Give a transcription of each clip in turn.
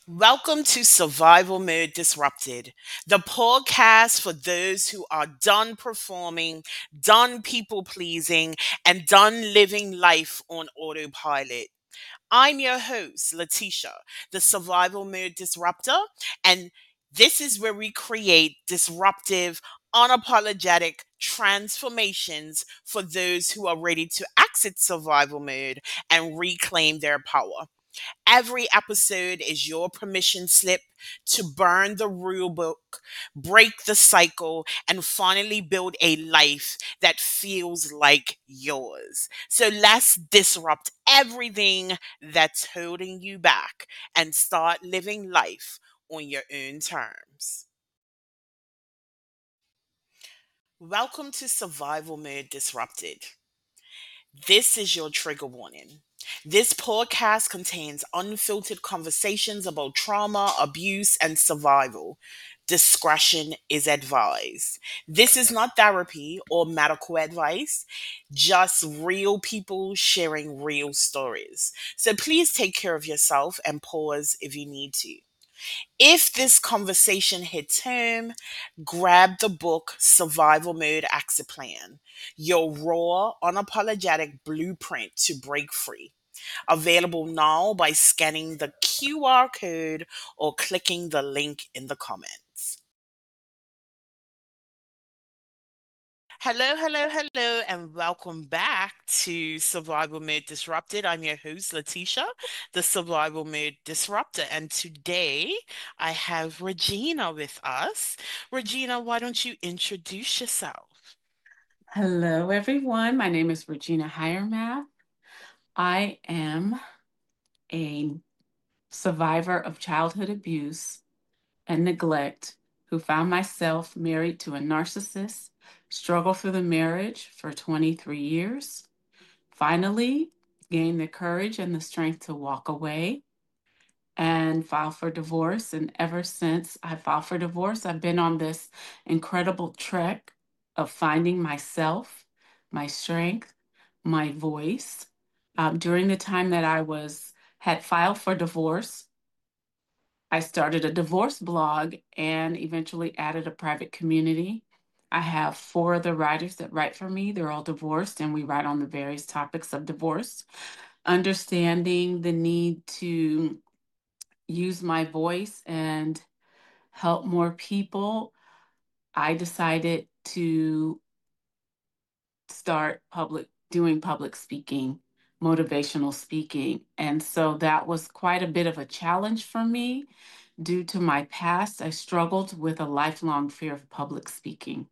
Welcome to Survival Mode Disrupted, the podcast for those who are done performing, done people pleasing, and done living life on autopilot. I'm your host, Letitia, the Survival Mode Disruptor, and this is where we create disruptive, unapologetic transformations for those who are ready to exit survival mode and reclaim their power. Every episode is your permission slip to burn the rule book, break the cycle, and finally build a life that feels like yours. So let's disrupt everything that's holding you back and start living life on your own terms. Welcome to Survival Mode Disrupted. This is your trigger warning. This podcast contains unfiltered conversations about trauma, abuse, and survival. Discretion is advised. This is not therapy or medical advice, just real people sharing real stories. So please take care of yourself and pause if you need to. If this conversation hits home, grab the book Survival Mode Exit Plan, your raw, unapologetic blueprint to break free. Available now by scanning the QR code or clicking the link in the comments. Hello, hello, hello, and welcome back to Survival Mode Disrupted. I'm your host, Letitia, the Survival Mode Disruptor, and today I have Regina with us. Regina, why don't you introduce yourself? Hello, everyone. My name is Regina Hiermath. I am a survivor of childhood abuse and neglect who found myself married to a narcissist, struggled through the marriage for 23 years, finally gained the courage and the strength to walk away and file for divorce. And ever since I filed for divorce, I've been on this incredible trek of finding myself, my strength, my voice. During the time that had filed for divorce, I started a divorce blog and eventually added a private community. I have four other writers that write for me. They're all divorced, and we write on the various topics of divorce, understanding the need to use my voice and help more people. I decided to start doing public speaking, motivational speaking. And so that was quite a bit of a challenge for me. Due to my past, I struggled with a lifelong fear of public speaking.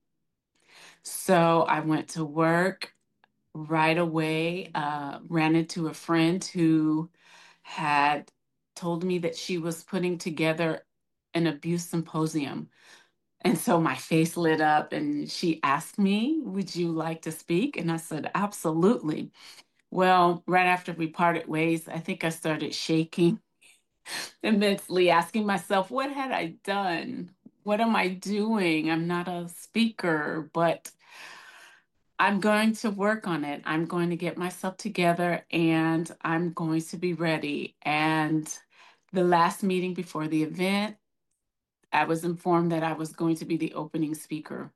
So I went to work right away, ran into a friend who had told me that she was putting together an abuse symposium. And so my face lit up and she asked me, "Would you like to speak?" And I said, "Absolutely." Well, right after we parted ways, I think I started shaking immensely, asking myself, what had I done? What am I doing? I'm not a speaker, but I'm going to work on it. I'm going to get myself together and I'm going to be ready. And the last meeting before the event, I was informed that I was going to be the opening speaker.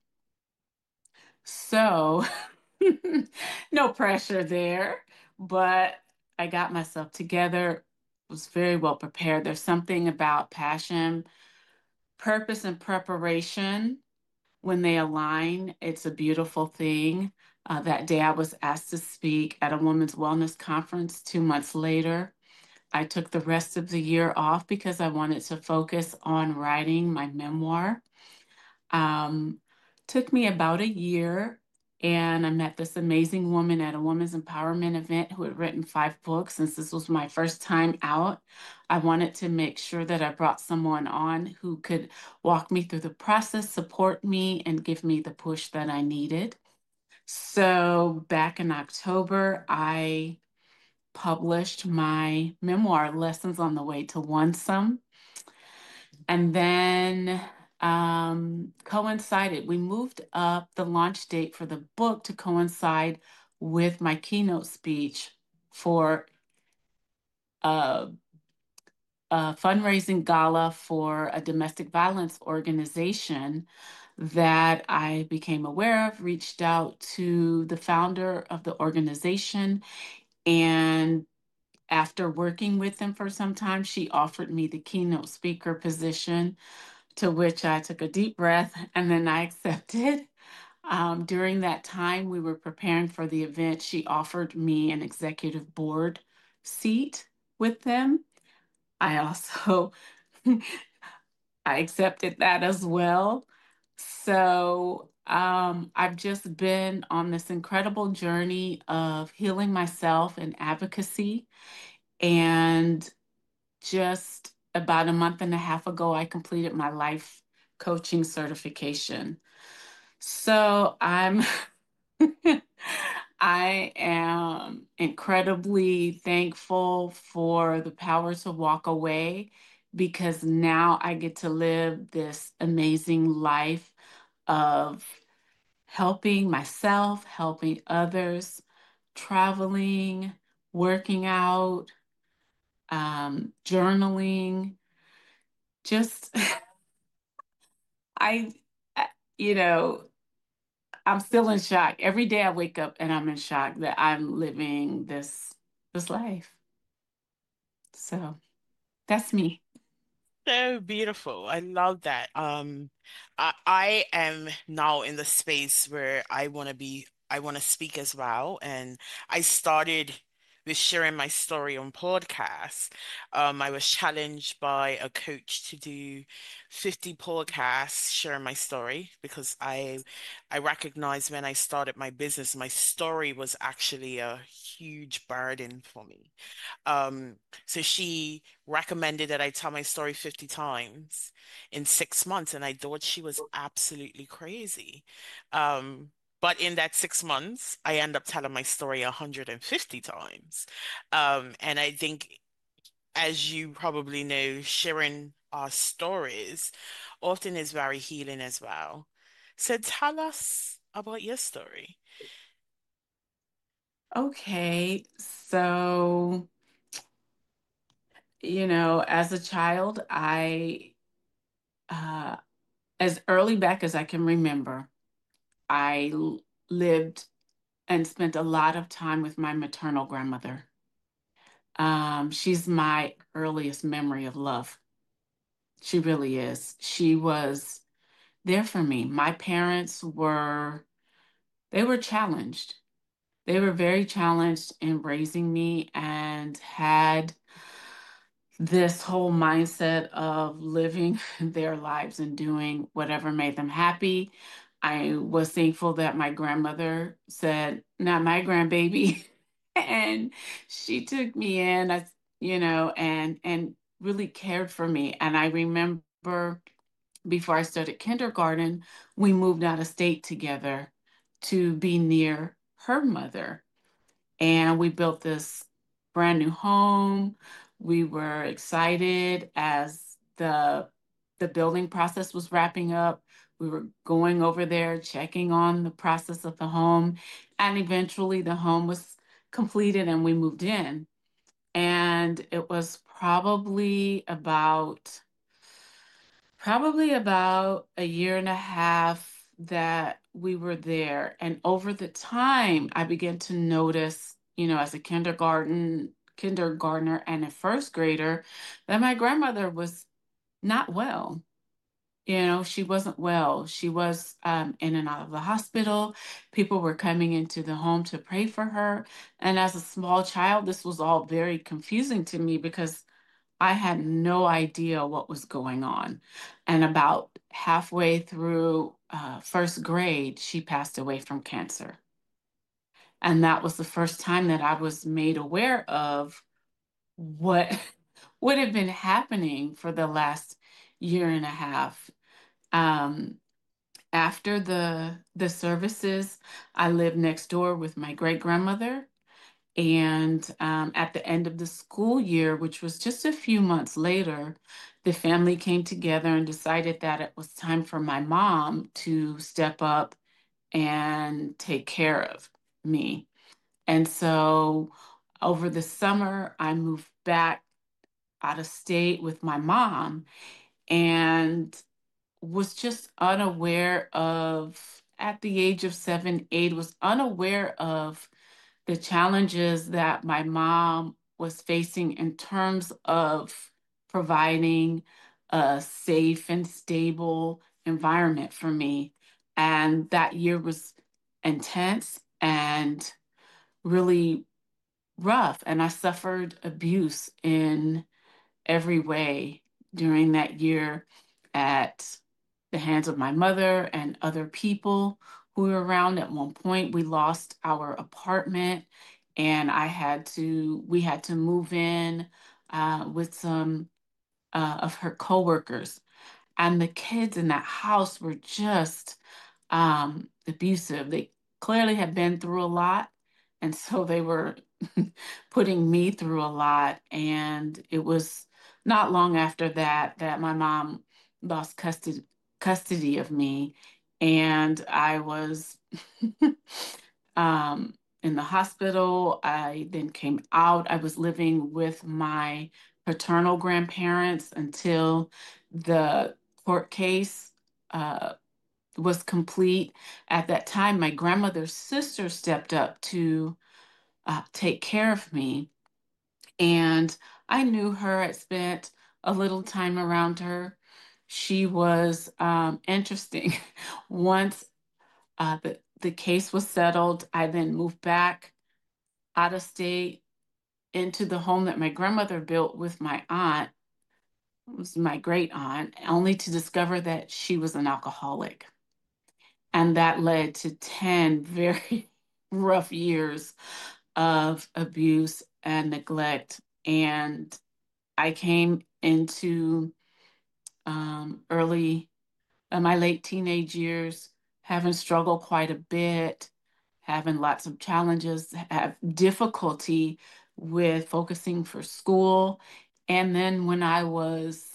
So, no pressure there, but I got myself together, was very well prepared. There's something about passion, purpose, and preparation. When they align, it's a beautiful thing. That day, I was asked to speak at a women's wellness conference 2 months later. I took the rest of the year off because I wanted to focus on writing my memoir. Um, Took me about a year, and I met this amazing woman at a women's empowerment event who had written 5 books. Since this was my first time out, I wanted to make sure that I brought someone on who could walk me through the process, support me, and give me the push that I needed. So back in October, I published my memoir, Lessons on the Way to One and then coincided. We moved up the launch date for the book to coincide with my keynote speech for uh, a fundraising gala for a domestic violence organization that I became aware of, reached out to the founder of the organization, and after working with them for some time, she offered me the keynote speaker position, to which I took a deep breath and then I accepted. During that time, we were preparing for the event. She offered me an executive board seat with them. I also I accepted that as well. So I've just been on this incredible journey of healing myself and advocacy. And just about a month and a half ago, I completed my life coaching certification. So I am incredibly thankful for the power to walk away, because now I get to live this amazing life of helping myself, helping others, traveling, working out, journaling, just I, I- you know, I'm still in shock. Every day I wake up and I'm in shock that I'm living this life. So that's me. So beautiful. I love that. I am now in the space where I want to speak as well. And I started with sharing my story on podcasts. I was challenged by a coach to do 50 podcasts sharing my story because I recognized when I started my business, my story was actually a huge burden for me. Um, so she recommended that I tell my story 50 times in 6 months, and I thought she was absolutely crazy. Um, but in that 6 months, I end up telling my story 150 times. And I think, as you probably know, sharing our stories often is very healing as well. So tell us about your story. Okay, so as a child, uh, as early back as I can remember, lived and spent a lot of time with my maternal grandmother. She's my earliest memory of love. She really is. She was there for me. My parents they were challenged. They were very challenged in raising me and had this whole mindset of living their lives and doing whatever made them happy. I was thankful that my grandmother said, "Not my grandbaby." And she took me in, and really cared for me. And I remember before I started kindergarten, we moved out of state together to be near her mother, and we built this brand new home. We were excited as the building process was wrapping up. We were going over there, checking on the process of the home, and eventually the home was completed and we moved in. And it was probably about a year and a half that we were there. And over the time, I began to notice, as a kindergartner and a first grader, that my grandmother was not well. She wasn't well. She was in and out of the hospital. People were coming into the home to pray for her. And as a small child, this was all very confusing to me because I had no idea what was going on. And about halfway through first grade, she passed away from cancer. And that was the first time that I was made aware of what would have been happening for the last year and a half. Um, After the services, I lived next door with my great grandmother. And at the end of the school year, which was just a few months later, the family came together and decided that it was time for my mom to step up and take care of me. And so over the summer, I moved back out of state with my mom and was just unaware of, at the age of 7, 8, was unaware of the challenges that my mom was facing in terms of providing a safe and stable environment for me. And that year was intense and really rough. And I suffered abuse in every way during that year at the hands of my mother and other people who were around. At one point, we lost our apartment, and we had to move in with some of her coworkers. And the kids in that house were just abusive. They clearly had been through a lot. And so they were putting me through a lot. And it was not long after that that my mom lost custody of me. And I was in the hospital. I then came out. I was living with my paternal grandparents until the court case uh, was complete. At that time, my grandmother's sister stepped up to take care of me. And I knew her, had spent a little time around her. She was interesting. Once the case was settled, I then moved back out of state into the home that my grandmother built with my aunt, it was my great aunt, only to discover that she was an alcoholic. And that led to 10 very rough years of abuse and neglect. And I came into early, my late teenage years, having struggled quite a bit, having lots of challenges, have difficulty with focusing for school. And then when I was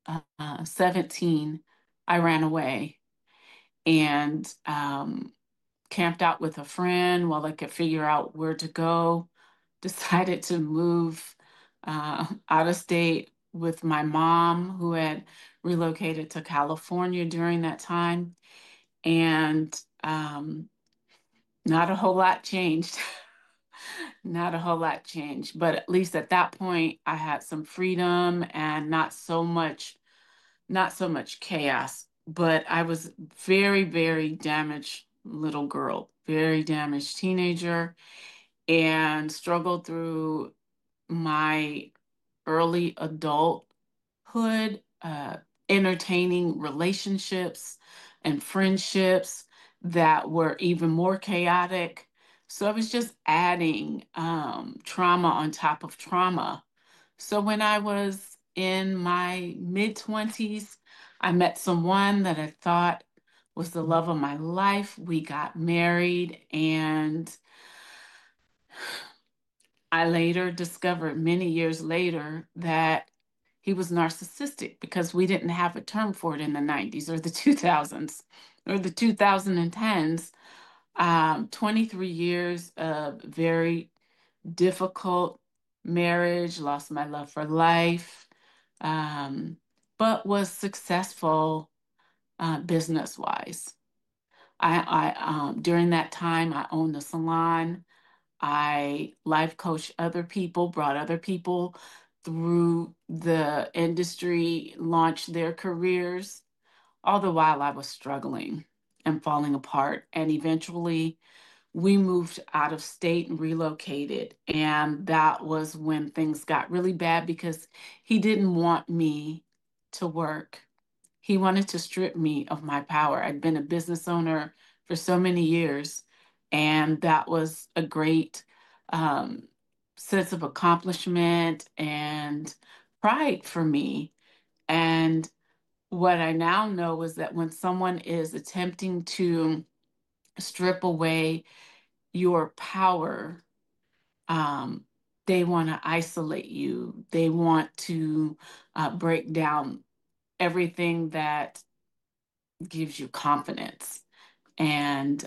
17, I ran away and camped out with a friend while I could figure out where to go. Decided to move out of state with my mom, who had relocated to California during that time. And not a whole lot changed. Not a whole lot changed. But at least at that point, I had some freedom and not so much chaos. But I was very, very damaged little girl, very damaged teenager, and struggled through my early adulthood, entertaining relationships and friendships that were even more chaotic. So I was just adding trauma on top of trauma. So when I was in my mid 20s, I met someone that I thought was the love of my life. We got married, and I later discovered many years later that he was narcissistic because we didn't have a term for it in the 90s or the 2000s or the 2010s. 23 years of very difficult marriage, lost my love for life, um, but was successful business wise. During that time, I owned a salon. I life coached other people, brought other people through the industry, launched their careers, all the while I was struggling and falling apart. And eventually we moved out of state and relocated. And that was when things got really bad because he didn't want me to work. He wanted to strip me of my power. I'd been a business owner for so many years, and that was a great um, sense of accomplishment and pride for me. And what I now know is that when someone is attempting to strip away your power, um, they want to isolate you. They want to break down everything that gives you confidence and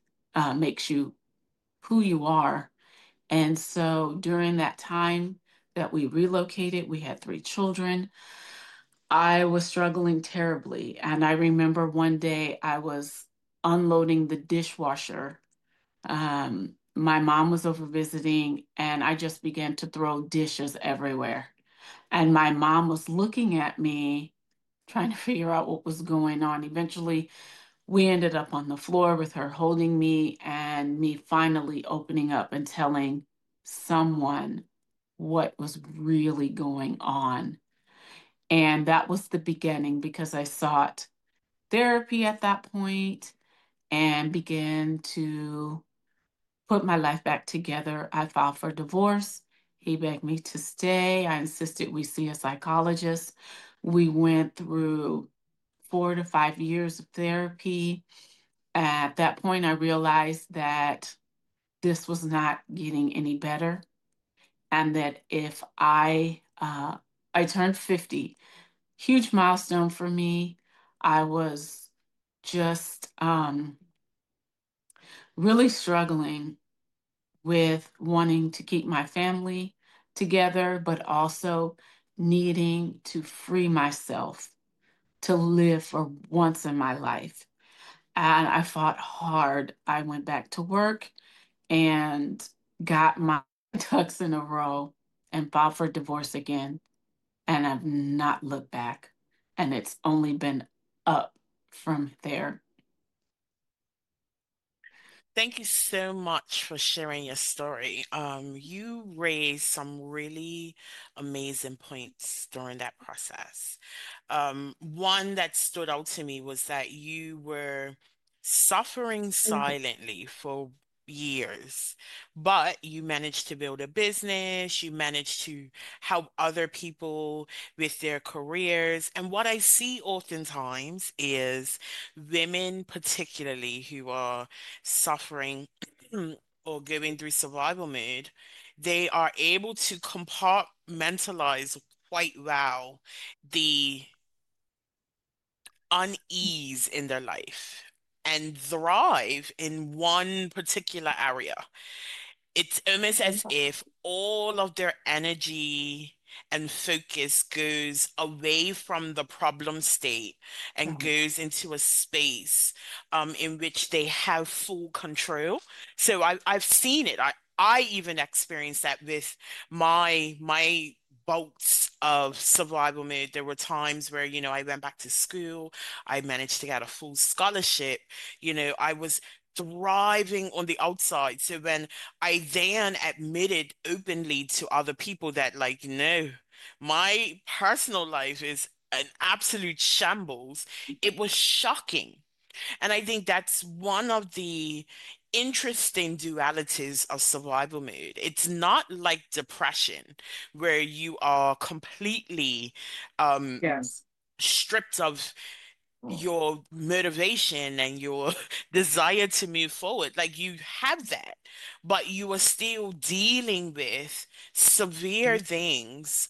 makes you who you are. And so during that time, that we relocated. We had three children. I was struggling terribly. And I remember one day I was unloading the dishwasher. My mom was over visiting, and I just began to throw dishes everywhere. And my mom was looking at me, trying to figure out what was going on. Eventually, we ended up on the floor with her holding me and me finally opening up and telling someone what was really going on. And that was the beginning because I sought therapy at that point and began to put my life back together. I filed for divorce. He begged me to stay. I insisted we see a psychologist. We went through 4 to 5 years of therapy. At that point, I realized that this was not getting any better, and that if I turned 50, huge milestone for me. I was just really struggling with wanting to keep my family together, but also needing to free myself to live for once in my life. And I fought hard. I went back to work and got my ducks in a row and filed for divorce again. And I've not looked back. And it's only been up from there. Thank you so much for sharing your story. You raised some really amazing points during that process. One that stood out to me was that you were suffering silently for years, but you managed to build a business, you managed to help other people with their careers. And what I see oftentimes is women, particularly who are suffering or going through survival mode, they are able to compartmentalize quite well the unease in their life and thrive in one particular area. It's almost as if all of their energy and focus goes away from the problem state and goes into a space in which they have full control. So I've seen it. I even experienced that with my bouts of survival mode. There were times where, I went back to school, I managed to get a full scholarship, I was thriving on the outside. So when I then admitted openly to other people that, like, no, my personal life is an absolute shambles, it was shocking. And I think that's one of the interesting dualities of survival mode. It's not like depression, where you are completely um, Yes. stripped of your motivation and your desire to move forward. Like you have that, but you are still dealing with severe things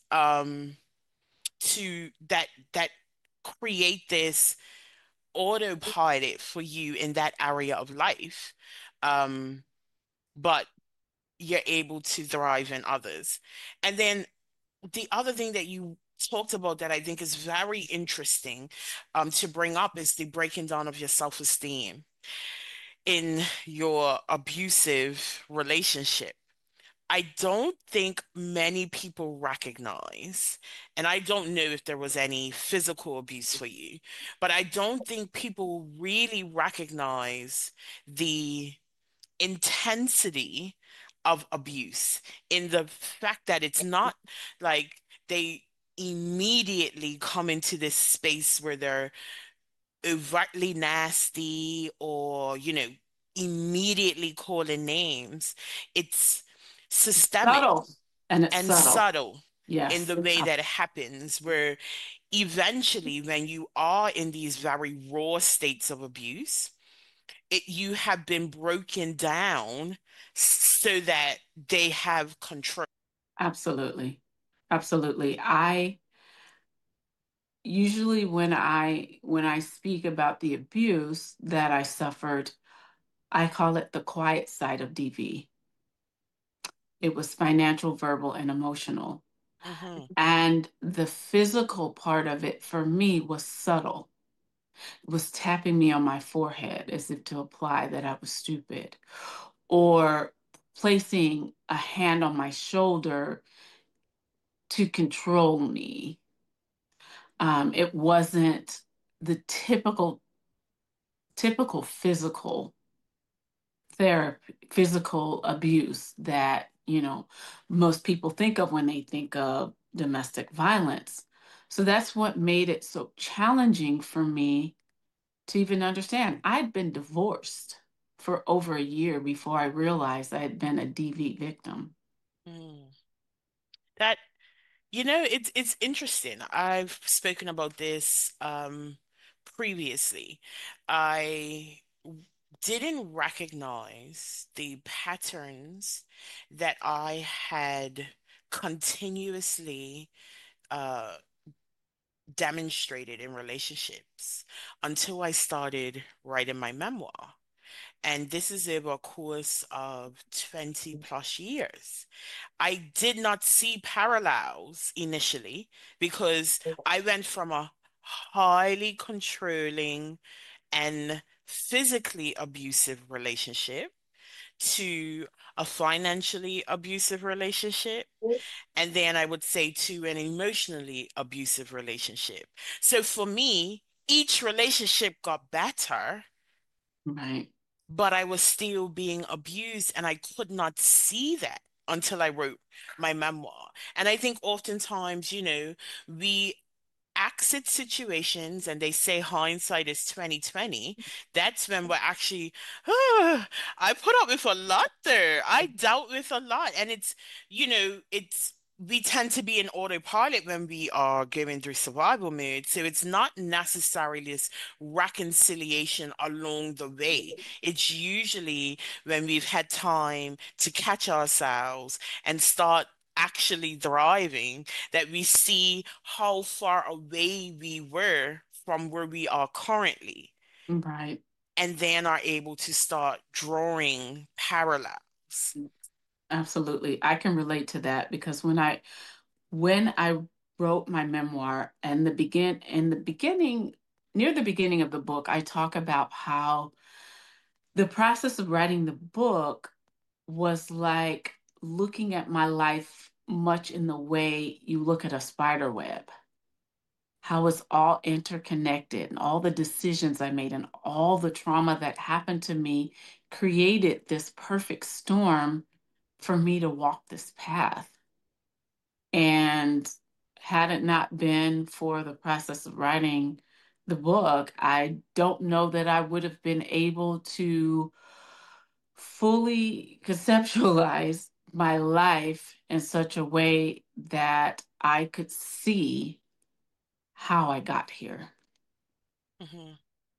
to that create this autopilot for you in that area of life. Um, but you're able to thrive in others. And then the other thing that you talked about that I think is very interesting to bring up is the breaking down of your self-esteem in your abusive relationship. I don't think many people recognize, and I don't know if there was any physical abuse for you, but I don't think people really recognize the intensity of abuse in the fact that it's not like they immediately come into this space where they're overtly nasty or, immediately calling names. It's systemic Subtle. And it's and subtle. subtle in Yes. the way that it happens, where eventually, when you are in these very raw states of abuse, you have been broken down so that they have control. Absolutely. Absolutely. I usually when I speak about the abuse that I suffered, I call it the quiet side of DV. It was financial, verbal, and emotional. Mm-hmm. And the physical part of it for me was subtle. It was tapping me on my forehead as if to imply that I was stupid, or placing a hand on my shoulder to control me. It wasn't the typical physical therapy, physical abuse that, most people think of when they think of domestic violence. So that's what made it so challenging for me to even understand. I'd been divorced for over a year before I realized I had been a DV victim. Mm. That it's interesting. I've spoken about this previously. I didn't recognize the patterns that I had continuously uh demonstrated in relationships until I started writing my memoir. And this is over a course of 20 plus years. I did not see parallels initially because I went from a highly controlling and physically abusive relationship to a financially abusive relationship, and then I would say to an emotionally abusive relationship. So for me, each relationship got better, Right. but I was still being abused, and I could not see that until I wrote my memoir. And I think oftentimes, we exit situations and they say hindsight is 2020. That's when we're actually, I put up with a lot there. I dealt with a lot. And we tend to be in autopilot when we are going through survival mode. So it's not necessarily this reconciliation along the way. It's usually when we've had time to catch ourselves and start actually thriving that we see how far away we were from where we are currently, Right. and then are able to start drawing parallels. Absolutely. I can relate to that because when I wrote my memoir and in the beginning, near the beginning of the book, I talk about how the process of writing the book was like looking at my life much in the way you look at a spider web, how it's all interconnected and all the decisions I made and all the trauma that happened to me created this perfect storm for me to walk this path. And had it not been for the process of writing the book, I don't know that I would have been able to fully conceptualize my life in such a way that I could see how I got here. Hmm.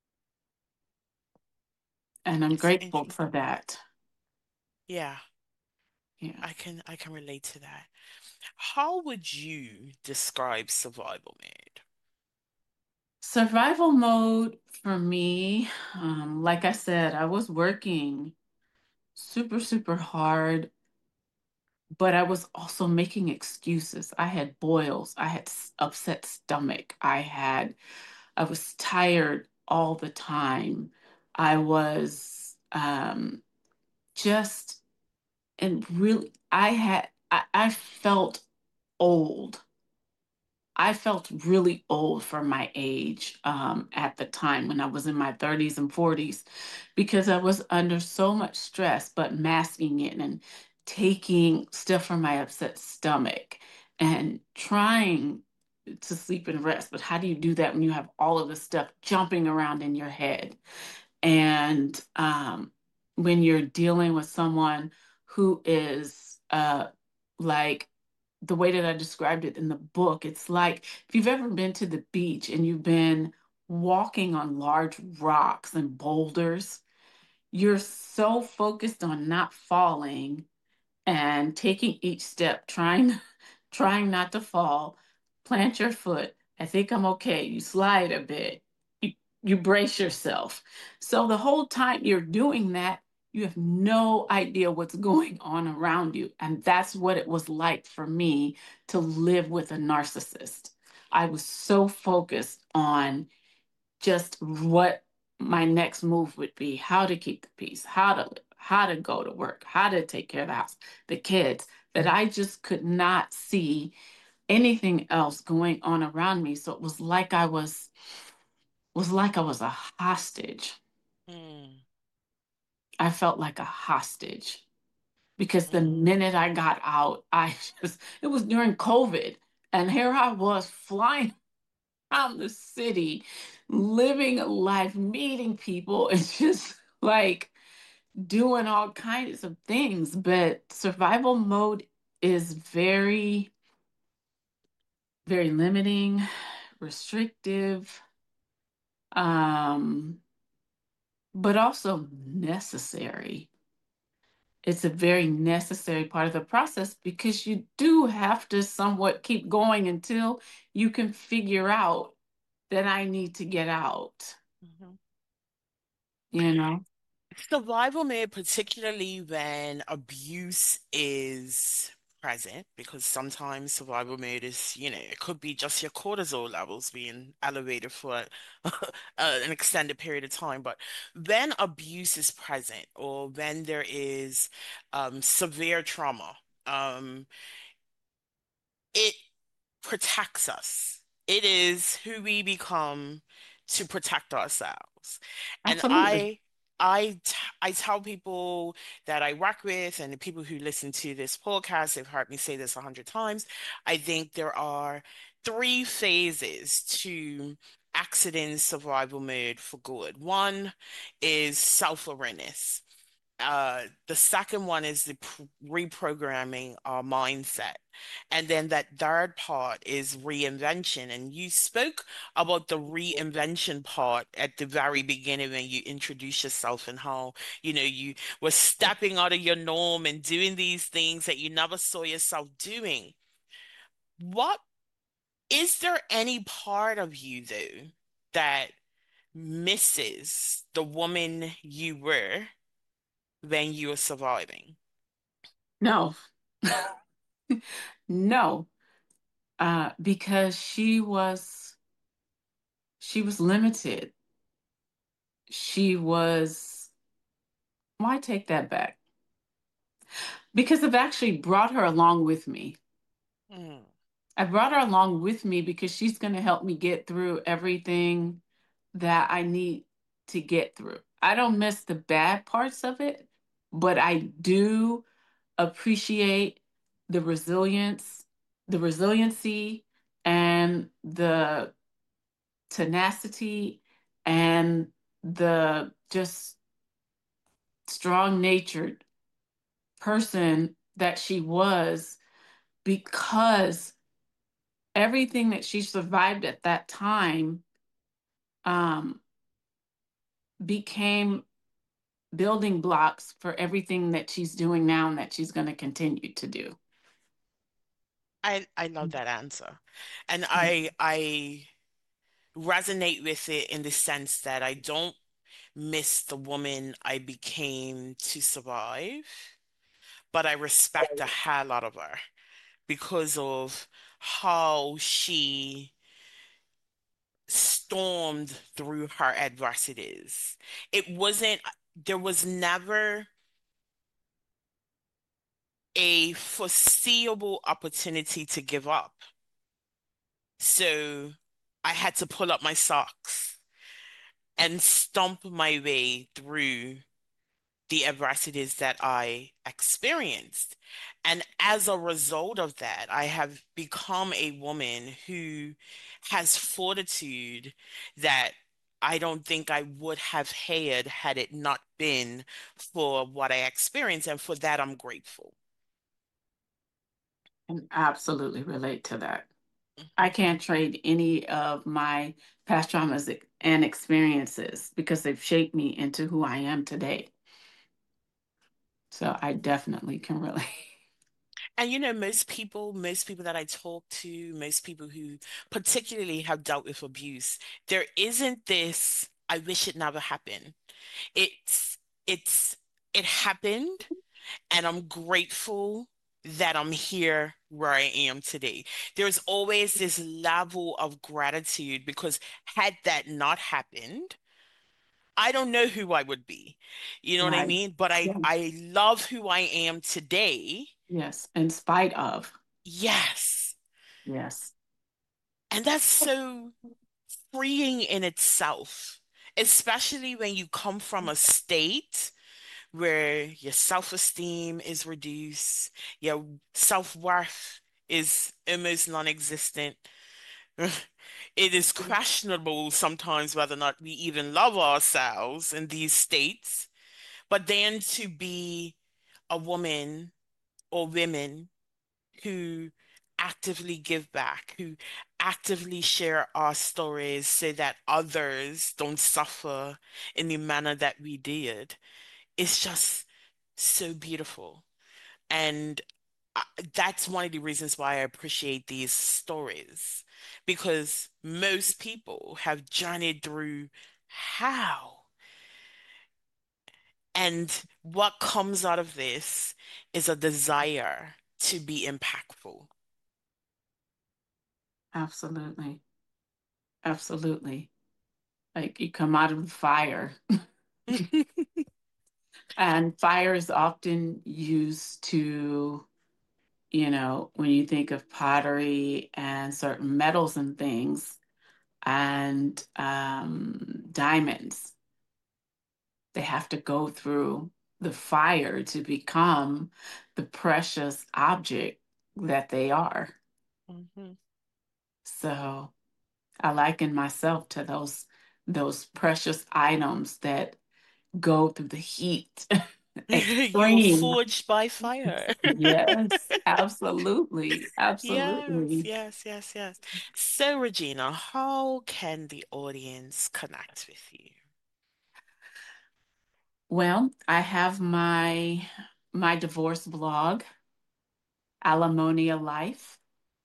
And I'm It's grateful interesting. for that. Yeah, Yeah. I can relate to that. How would you describe survival mode? Survival mode for me, like I said, I was working super, super hard, but I was also making excuses. I had boils, I had upset stomach, I was tired all the time. I was just, and really, I felt old. I felt really old for my age at the time when I was in my 30s and 40s because I was under so much stress, but masking it and taking stuff from my upset stomach and trying to sleep and rest. But how do you do that when you have all of this stuff jumping around in your head? And when you're dealing with someone who is like the way that I described it in the book, it's like if you've ever been to the beach and you've been walking on large rocks and boulders, you're so focused on not falling and taking each step, trying not to fall. Plant your foot. I think I'm okay. You slide a bit. You brace yourself. So the whole time you're doing that, You have no idea what's going on around you. And that's what it was like for me to live with a narcissist. I was so focused on just what my next move would be, how to keep the peace, how to live, how to go to work, how to take care of the house, the kids, that I just could not see anything else going on around me. So it was like I was a hostage. Mm, I felt like a hostage because the mm. minute I got out, it was during COVID. And here I was flying around the city, living a life, meeting people, and just like doing all kinds of things. But survival mode is very, very limiting, restrictive, um, but also necessary. It's a very necessary part of the process because you do have to somewhat keep going until you can figure out that I need to get out, Mhm. you know? Survival mode, particularly when abuse is present, because sometimes survival mode is, it could be just your cortisol levels being elevated for an extended period of time. But when abuse is present, or when there is severe trauma, it protects us. It is who we become to protect ourselves. And Absolutely. I tell people that I work with and the people who listen to this podcast, they've heard me say this 100 times. I think there are three phases to accident survival mode for good. One is self-awareness. The second one is the reprogramming our mindset. And then that third part is reinvention. And you spoke about the reinvention part at the very beginning when you introduced yourself and how, you were stepping out of your norm and doing these things that you never saw yourself doing. What is there any part of you though that misses the woman you were when you were surviving? No, no, because she was limited. Why take that back? Because I've actually brought her along with me. Mm, I brought her along with me because she's going to help me get through everything that I need to get through. I don't miss the bad parts of it, but I do appreciate the resilience, the resiliency, and the tenacity and the just strong natured person that she was because everything that she survived at that time um, became building blocks for everything that she's doing now and that she's going to continue to do. I love that answer. And I resonate with it in the sense that I don't miss the woman I became to survive, but I respect a hell out of her because of how she stormed through her adversities. There was never a foreseeable opportunity to give up. So I had to pull up my socks and stomp my way through the adversities that I experienced. And as a result of that, I have become a woman who has fortitude that I don't think I would have had it not been for what I experienced. And for that, I'm grateful. And absolutely relate to that. I Mhm. can't trade any of my past traumas and experiences because they've shaped me into who I am today. So I definitely can relate. And most people that I talk to, most people who particularly have dealt with abuse, there isn't this, I wish it never happened. It's It happened, and I'm grateful that I'm here where I am today. There's always this level of gratitude because had that not happened, I don't know who I would be. You know what I Right. mean? But I Yeah. I love who I am today. Yes. In spite of. Yes. Yes. And that's so freeing in itself, especially when you come from a state where your self-esteem is reduced, your self-worth is almost non-existent. It is questionable sometimes whether or not we even love ourselves in these states. But then to be a woman or women who actively give back, who actively share our stories so that others don't suffer in the manner that we did, it's just so beautiful. And I- that's one of the reasons why I appreciate these stories, because most people have journeyed through how. And what comes out of this is a desire to be impactful. Absolutely. Absolutely. Like you come out of the fire, and fire is often used to, when you think of pottery and certain metals and things and diamonds, they have to go through the fire to become the precious object that they are. Mhm. So I liken myself to those precious items that go through the heat. You were Extreme. forged by fire. Yes, absolutely. Yes, Absolutely. yes, yes, yes. So, Regina, how can the audience connect with you? Well, I have my divorce blog, Alamonia Life,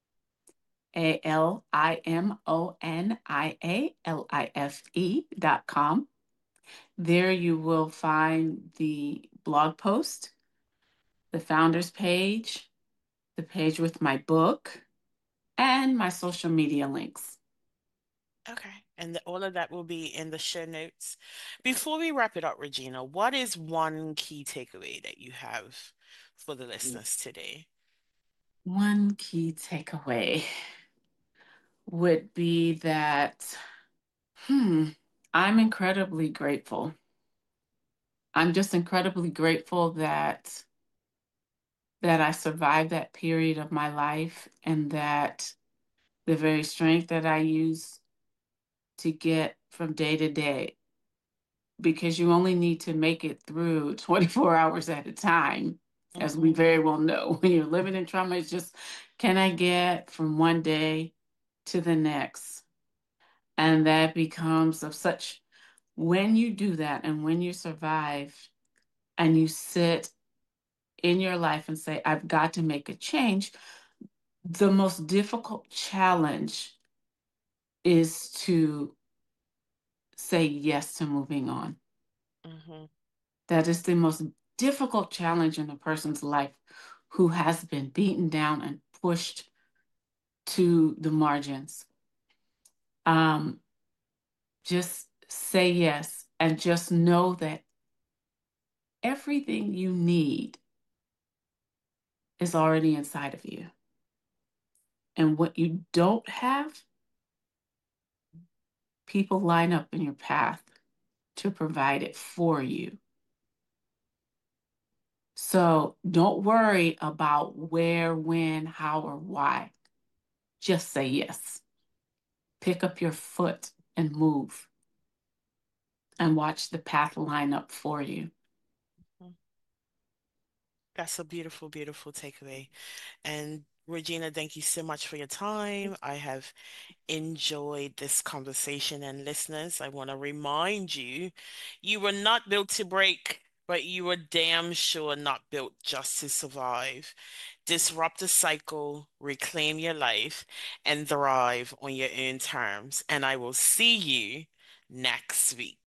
ALIMONIALIFE.com. There you will find the blog post, the founders page, the page with my book, and my social media links. Okay. And all of that will be in the show notes. Before we wrap it up, Regina, what is one key takeaway that you have for the listeners today? One key takeaway would be that, I'm incredibly grateful. I'm just incredibly grateful that I survived that period of my life and that the very strength that I use to get from day to day, because you only need to make it through 24 hours at a time, as we Hmm. very well know. When you're living in trauma, it's just, can I get from one day to the next? And that becomes of such, when you do that and when you survive and you sit in your life and say, I've got to make a change, the most difficult challenge is to say yes to moving on. Hmm. That is the most difficult challenge in a person's life who has been beaten down and pushed to the margins. Um, just say yes and just know that everything you need is already inside of you. And what you don't have, people line up in your path to provide it for you. So don't worry about where, when, how, or why. Just say yes. Pick up your foot and move and watch the path line up for you. That's a beautiful, beautiful takeaway. And Regina, thank you so much for your time. I have enjoyed this conversation. And listeners, I want to remind you, you were not built to break, but you were damn sure not built just to survive. Disrupt the cycle, reclaim your life, and thrive on your own terms. And I will see you next week.